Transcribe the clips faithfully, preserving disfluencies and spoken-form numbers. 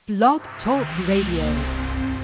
Blog Talk Radio.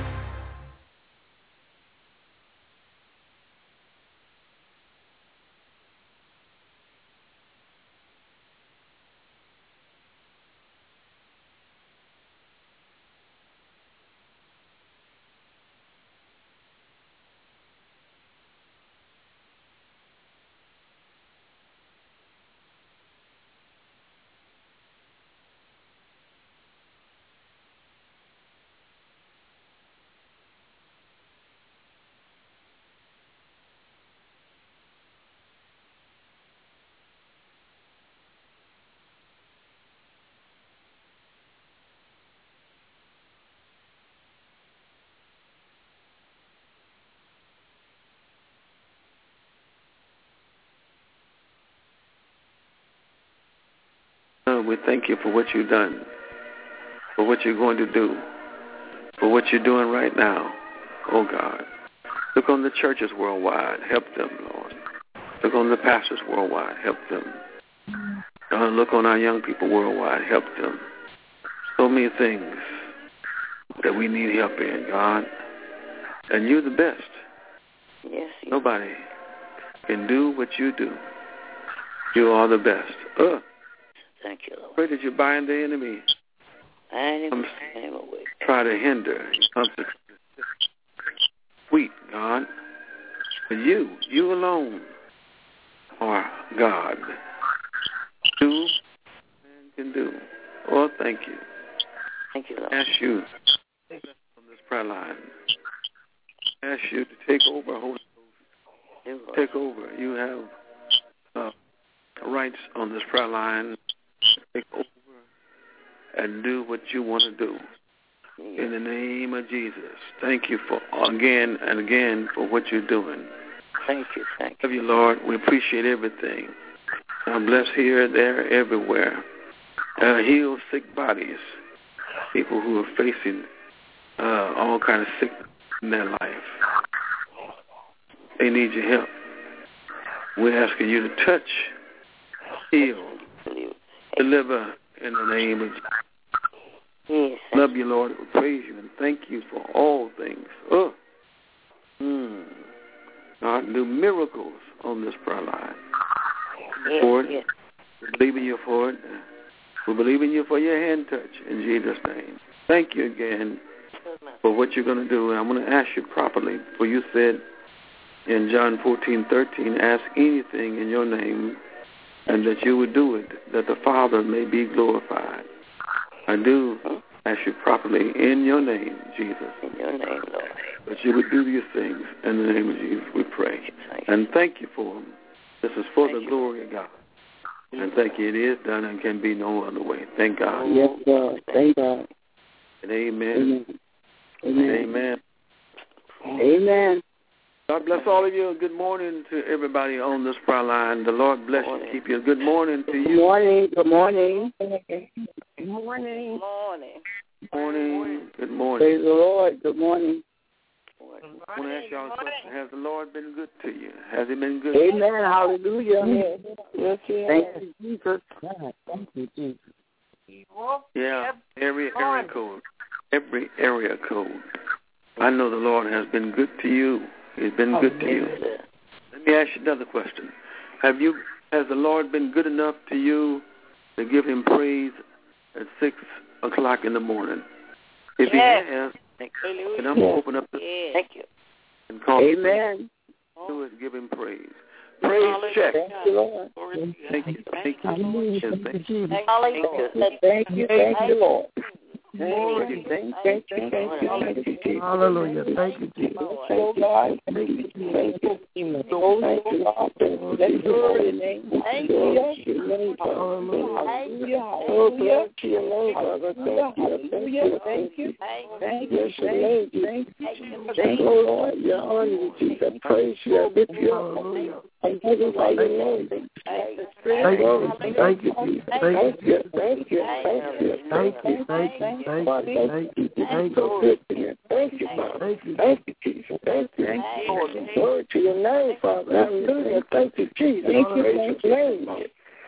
We thank you for what you've done, for what you're going to do, for what you're doing right now, oh God. Look on the churches worldwide. Help them, Lord. Look on the pastors worldwide. Help them. God, look on our young people worldwide. Help them. So many things that we need help in, God. And you're the best. Yes. You Nobody can do what you do. You are the best. Uh. Thank you, Lord. Pray that you bind the enemy. Bind him, bind him away. Try to hinder. He comes to sweet, God. But you, you alone are God. Do man can do. Oh, thank you. Thank you, Lord. Ask you on this prayer line. Ask you to take over, Holy Ghost. Take over. You have uh, rights on this prayer line. Take over and do what you want to do. In the name of Jesus. Thank you for again and again for what you're doing. Thank you. Thank you. Love you, Lord. We appreciate everything. God bless here, there, everywhere. Uh, heal sick bodies. People who are facing uh, all kind of sickness in their life. They need your help. We're asking you to touch, heal, deliver in the name of Jesus. Yes. Love you, Lord. We praise you and thank you for all things. Oh, mm. God, do miracles on this prayer line. Yes, for it. Yes. We believe in you for it. We believe in you for your hand touch in Jesus' name. Thank you again for what you're going to do. And I'm going to ask you properly, for you said in John fourteen thirteen, ask anything in your name, and that you would do it, that the Father may be glorified. I do ask you properly in your name, Jesus. In your name, Lord. That you would do these things in the name of Jesus, we pray. Thank and thank you for them. This is for thank the you. glory of God. And thank you. It is done and can be no other way. Thank God. Yes, God. Thank God. And amen. Amen. Amen. Amen. Amen. God bless all of you. Good morning to everybody on this prayer line. The Lord bless you. Keep you. Good morning to you. Good morning. Good morning. Good Morning. morning. Morning. Good morning. Praise the Lord. Good morning. I want to ask y'all a question. Has the Lord been good to you? Has he been good? Amen. Hallelujah. Yes, thank you, Jesus. Thank you, Jesus. Yeah, every area code. Every area code. I know the Lord has been good to you. He's been good to you. Let me ask you another question. Have you, has the Lord been good enough to you to give him praise at six o'clock in the morning? If yes. he has, Hallelujah. and I'm going to open up the yes. Thank you. and call Amen. do is give him praise. Praise Hallelujah. check. Thank you, Lord. Thank you. Thank you. Hallelujah. Yes, thank you. Hallelujah. Thank you. Thank you, Lord. Thank you, thank you, thank you, thank you, thank you, Jesus. Hallelujah. Thank you, Jesus. Oh God, thank you, thank you. So thank you, Lord. Bless your holy name. Thank you. Bless your name. Hallelujah. Oh, bless your name, Father. Thank you. Thank you. Thank you. Bless your name. Thank you. Thank you, Lord. Your honor, Jesus. Praise you. I lift you up. I magnify your name. Thank you. Thank you, Jesus. Thank you. Thank you. Thank you. Thank you. Thank you. Thank you. Thank you. Thank you. Thank you. Thank you, Father. Thank you. Thank you, Jesus. Thank you. Thank you. Glory to your name, Father. Hallelujah. Thank you, Jesus. Thank you. Praise your name.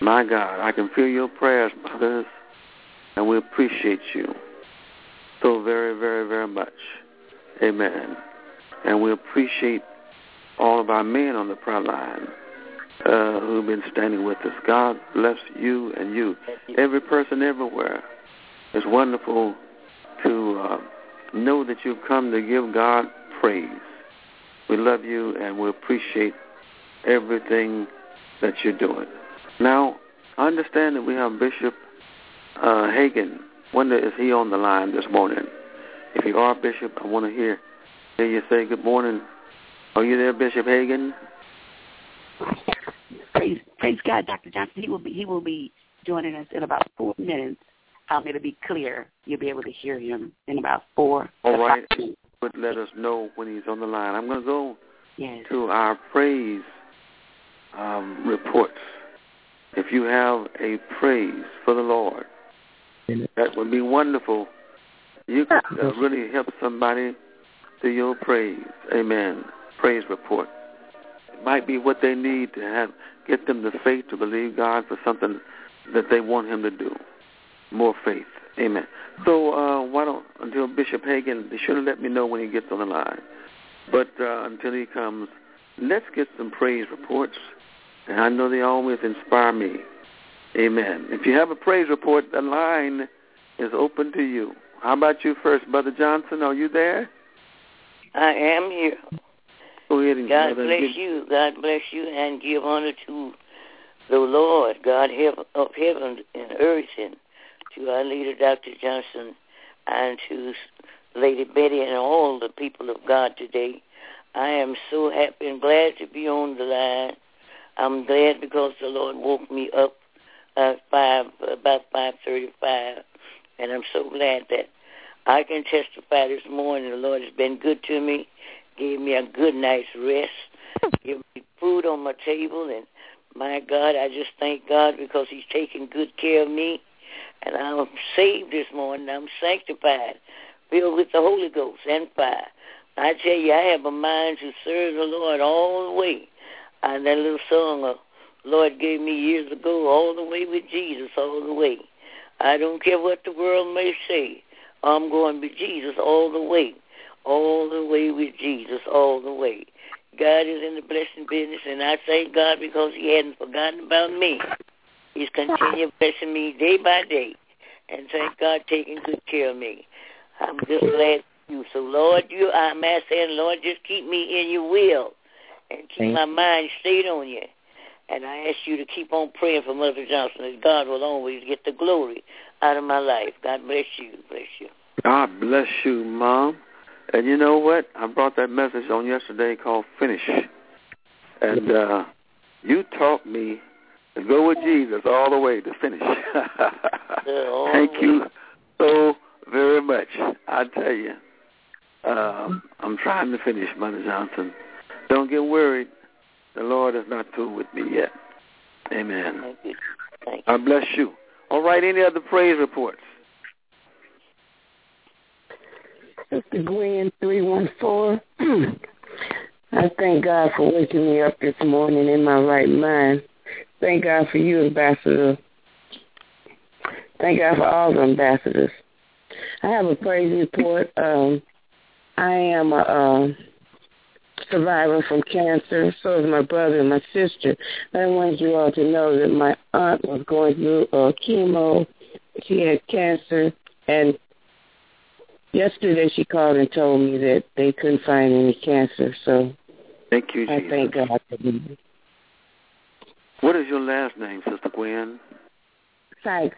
My God, I can feel your prayers, mothers, and we appreciate you so very, very, very much. Amen. And we appreciate all of our men on the prayer line uh, who've been standing with us. God bless you and you. Every person everywhere. It's wonderful to uh, know that you've come to give God praise. We love you and we appreciate everything that you're doing. Now, I understand that we have Bishop uh, Hagin. Wonder is he on the line this morning? If you are, Bishop, I want to hear, hear you say good morning. Are you there, Bishop Hagin? Praise, praise God, Doctor Johnson. He will be he will be joining us in about four minutes. Um, it'll be clear. You'll be able to hear him in about four. All right. But let us know when he's on the line. I'm going to go yes. to our praise um, reports. If you have a praise for the Lord, that would be wonderful. You could uh, really help somebody through your praise. Amen. Praise report. It might be what they need to have, get them the faith to believe God for something that they want him to do. More faith. Amen. So uh, why don't, until Bishop Hagin, they should have let me know when he gets on the line. But uh, until he comes, let's get some praise reports. And I know they always inspire me. Amen. If you have a praise report, the line is open to you. How about you first, Brother Johnson? Are you there? I am here. Go ahead and God brother, bless give... you. God bless you, and give honor to the Lord, God of heaven and earth, and to our leader, Doctor Johnson, and to Lady Betty and all the people of God today. I am so happy and glad to be on the line. I'm glad because the Lord woke me up at five, about five thirty-five, and I'm so glad that I can testify this morning. The Lord has been good to me, gave me a good night's rest, gave me food on my table, and my God, I just thank God because he's taking good care of me, and I'm saved this morning. I'm sanctified, filled with the Holy Ghost and fire. I tell you, I have a mind to serve the Lord all the way. And that little song uh, Lord gave me years ago, all the way with Jesus, all the way. I don't care what the world may say. I'm going with Jesus all the way, all the way with Jesus, all the way. God is in the blessing business, and I thank God because he hadn't forgotten about me. He's continued blessing me day by day, and thank God taking good care of me. I'm just glad for you. So, Lord, you, I'm asking, Lord, just keep me in your will. And keep my mind stayed on you. And I ask you to keep on praying for Mother Johnson, that God will always get the glory out of my life. God bless you. Bless you. God bless you, Mom. And you know what? I brought that message on yesterday called Finish. And uh, you taught me to go with Jesus all the way to finish. Thank you so very much. I tell you, uh, I'm trying to finish, Mother Johnson. Don't get worried. The Lord is not through with me yet. Amen. Thank you. Thank you. God bless you. All right, any other praise reports? Sister Gwen, three one four. I thank God for waking me up this morning in my right mind. Thank God for you, Ambassador. Thank God for all the ambassadors. I have a praise report. Um, I am a... Uh, survivor from cancer. So is my brother and my sister. I wanted you all to know that my aunt was going through uh, chemo. She had cancer, and yesterday she called and told me that they couldn't find any cancer. So thank you, I Jesus. thank God for me. What is your last name, Sister Gwen? Sykes.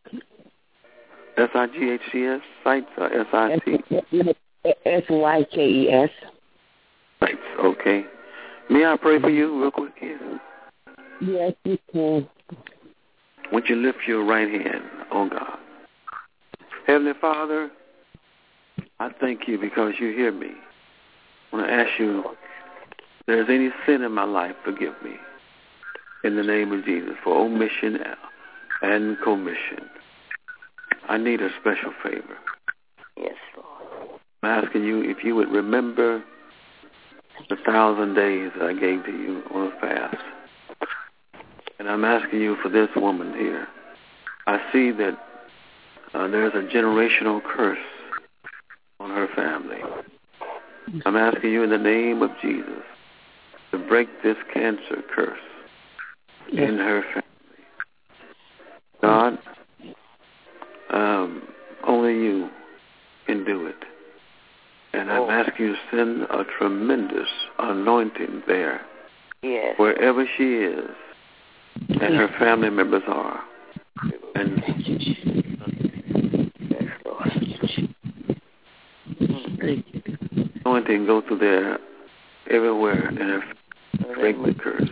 S I G H C S? Sykes or S I T? S Y K E S. Okay. May I pray for you real quick here? Yes, you can. Would you lift your right hand, oh God? Heavenly Father, I thank you because you hear me. I want to ask you, if there's any sin in my life, forgive me. In the name of Jesus, for omission and commission. I need a special favor. Yes, Lord. I'm asking you if you would remember the thousand days that I gave to you on a fast. And I'm asking you for this woman here. I see that uh, there's a generational curse on her family. I'm asking you in the name of Jesus to break this cancer curse yes. in her family. God, um, only you can do it. And I'm asking you to send a tremendous anointing there. Yes. Wherever she is and her family members are. And anointing go through there everywhere and her break the curse.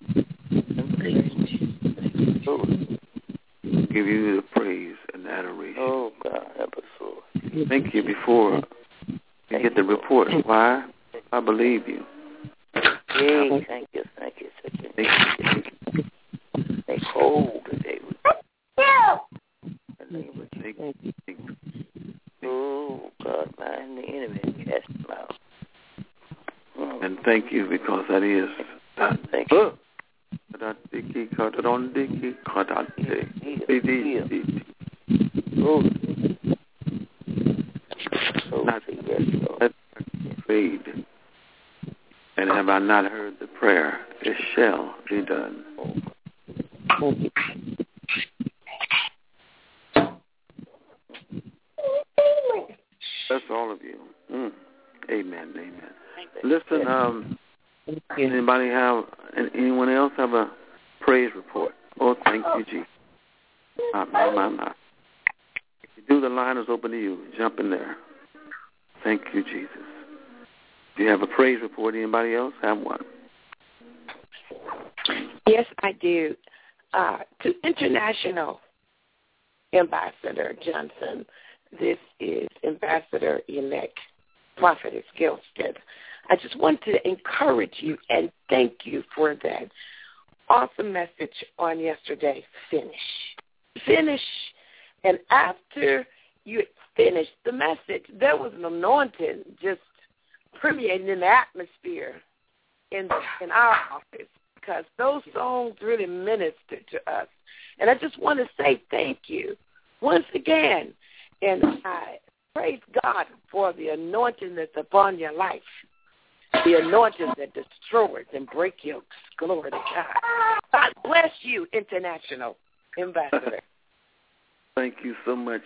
Give you the praise and adoration. Oh, God, help us, Lord. Thank you before you get the report. Why? I believe you. Hey, thank you, thank you, thank you. Thank you. Take hold today. Oh, God, man, the enemy cast him out. Oh. And thank you because that is. Uh, thank you. Oh. Not let fade. And have I not heard the prayer? It shall be done. Bless all of you. Mm. Amen. Amen. Listen, um, anybody have, anyone else have a praise report? Oh, thank you, Jesus. My, my, my, my. If you do, the line is open to you. Jump in there. Thank you, Jesus. Do you have a praise report? Anybody else have one? Yes, I do. Uh, to International Ambassador Johnson, this is Ambassador-elect Prophetess Gilstead. I just want to encourage you and thank you for that awesome message on yesterday. Finish. Finish. And after you finished the message, there was an anointing just permeating in the atmosphere in in our office because those songs really ministered to us. And I just want to say thank you once again. And I praise God for the anointing that's upon your life, the anointing that destroys and breaks yokes. Glory to God. God bless you, International Ambassador. Thank you so much,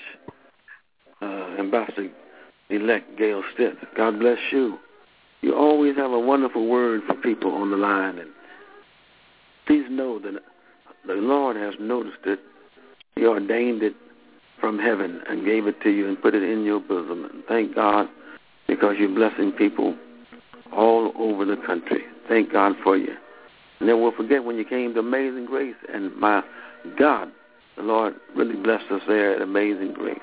uh, Ambassador-elect Gail Stitt. God bless you. You always have a wonderful word for people on the line. And please know that the Lord has noticed it. He ordained it from heaven and gave it to you and put it in your bosom. And thank God because you're blessing people all over the country. Thank God for you. And then we'll forget when you came to Amazing Grace. And my God, the Lord really blessed us there at Amazing Grace.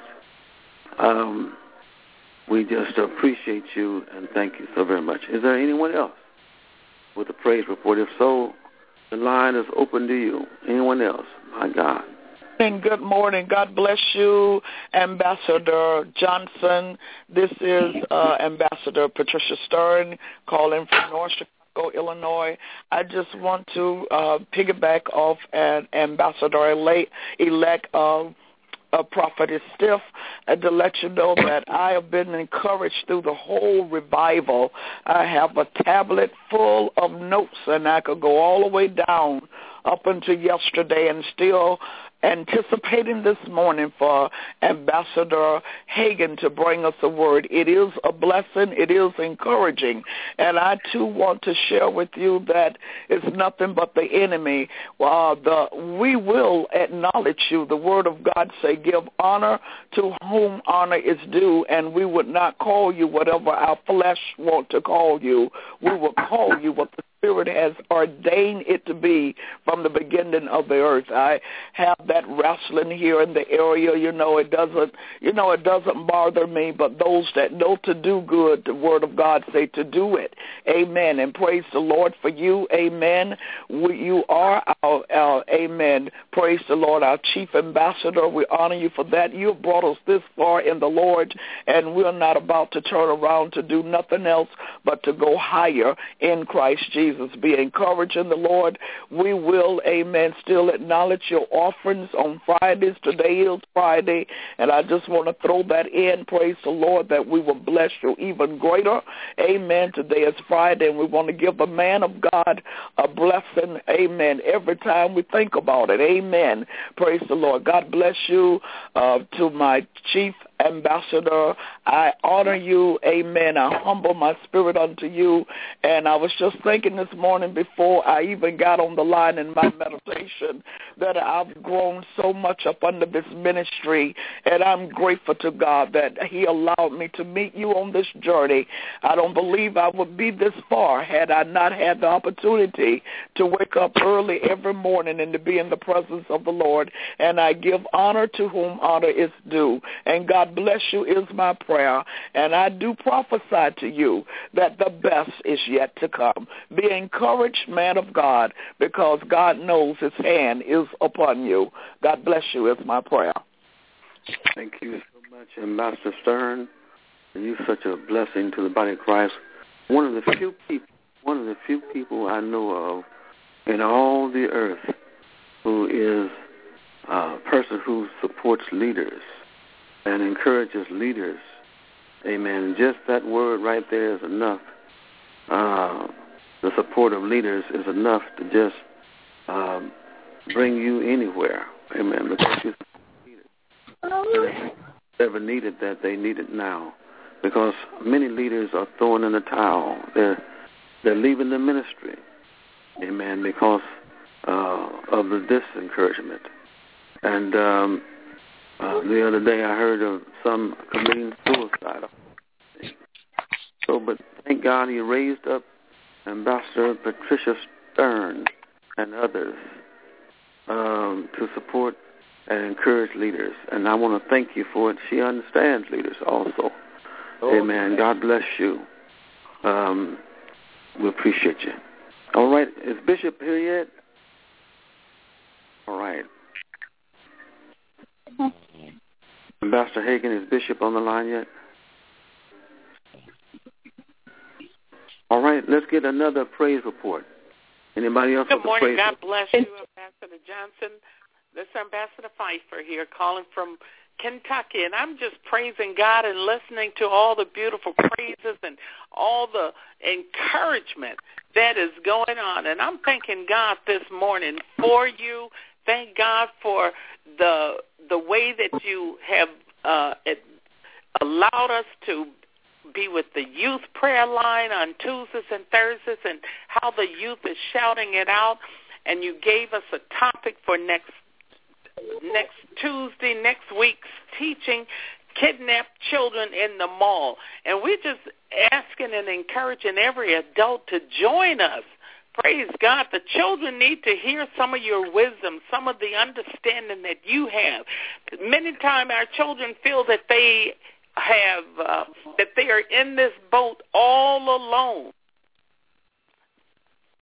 Um, we just appreciate you and thank you so very much. Is there anyone else with a praise report? If so, the line is open to you. Anyone else? My God. And good morning. God bless you, Ambassador Johnson. This is uh, Ambassador Patricia Stern calling from North Chicago, Illinois. I just want to uh, piggyback off an Ambassador-elect uh, uh, Prophetess Stiff and to let you know that I have been encouraged through the whole revival. I have a tablet full of notes, and I could go all the way down up until yesterday and still anticipating this morning for Ambassador Hagan to bring us a word. It is a blessing. It is encouraging. And I, too, want to share with you that it's nothing but the enemy. Uh, the, we will acknowledge you. The word of God say, give honor to whom honor is due, and we would not call you whatever our flesh want to call you. We will call you what the Spirit has ordained it to be from the beginning of the earth. I have that wrestling here in the area. You know, it doesn't, you know, it doesn't bother me, but those that know to do good, the word of God say to do it. Amen. And praise the Lord for you. Amen. We, you are our, our, amen. Praise the Lord, our chief ambassador. We honor you for that. You have brought us this far in the Lord, and we're not about to turn around to do nothing else but to go higher in Christ Jesus. Jesus. Be encouraged in the Lord. We will, amen, still acknowledge your offerings on Fridays. Today is Friday, and I just want to throw that in. Praise the Lord that we will bless you even greater. Amen. Today is Friday, and we want to give the man of God a blessing. Amen. Every time we think about it. Amen. Praise the Lord. God bless you. Uh, to my chief ambassador, I honor you. Amen. I humble my spirit unto you. And I was just thinking this morning before I even got on the line in my meditation that I've grown so much up under this ministry, and I'm grateful to God that he allowed me to meet you on this journey. I don't believe I would be this far had I not had the opportunity to wake up early every morning and to be in the presence of the Lord. And I give honor to whom honor is due. And God bless you is my prayer. And I do prophesy to you that the best is yet to come. Be encouraged, man of God, because God knows his hand is upon you. God bless you is my prayer. Thank you so much, Ambassador Stern. You're such a blessing to the body of Christ. One of the few people, one of the few people I know of in all the earth who is a person who supports leaders and encourages leaders. Amen. Just that word right there is enough. Uh, the support of leaders is enough to just um, bring you anywhere. Amen. Because you needed. Ever needed that, they need it now. Because many leaders are throwing in the towel. They're they're leaving the ministry. Amen. Because uh, of the disencouragement. And um, uh, the other day I heard of some committing suicide. So, but thank God he raised up Ambassador Patricia Stern and others um, to support and encourage leaders. And I want to thank you for it. She understands leaders also. Oh. Amen. God bless you. Um, we appreciate you. All right. Is Bishop here yet? All right. Ambassador Hagan, is Bishop on the line yet? All right, let's get another praise report. Anybody else? Good morning. Praise God report? bless you, Ambassador Johnson. This is Ambassador Pfeiffer here calling from Kentucky, and I'm just praising God and listening to all the beautiful praises and all the encouragement that is going on. And I'm thanking God this morning for you. Thank God for the the way that you have uh, it allowed us to be with the youth prayer line on Tuesdays and Thursdays, and how the youth is shouting it out. And you gave us a topic for next next Tuesday, next week's teaching, kidnapped children in the mall. And we're just asking and encouraging every adult to join us. Praise God. The children need to hear some of your wisdom, some of the understanding that you have. Many times our children feel that they have, uh, that they are in this boat all alone.